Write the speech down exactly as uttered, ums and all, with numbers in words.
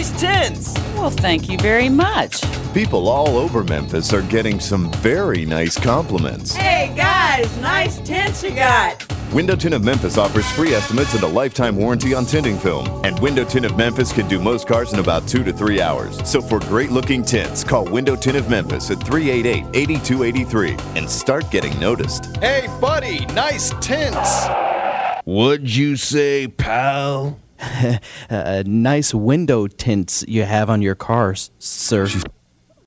nice tints. Well, thank you very much. People all over Memphis are getting some very nice compliments. Hey, guys, nice tints you got. Window Tint of Memphis offers free estimates and a lifetime warranty on tinting film. And Window Tint of Memphis can do most cars in about two to three hours. So for great-looking tints, call Window Tint of Memphis at three eight eight, eight two eight three and start getting noticed. Hey, buddy, nice tints. What'd you say, pal? uh, nice window tints you have on your cars, sir.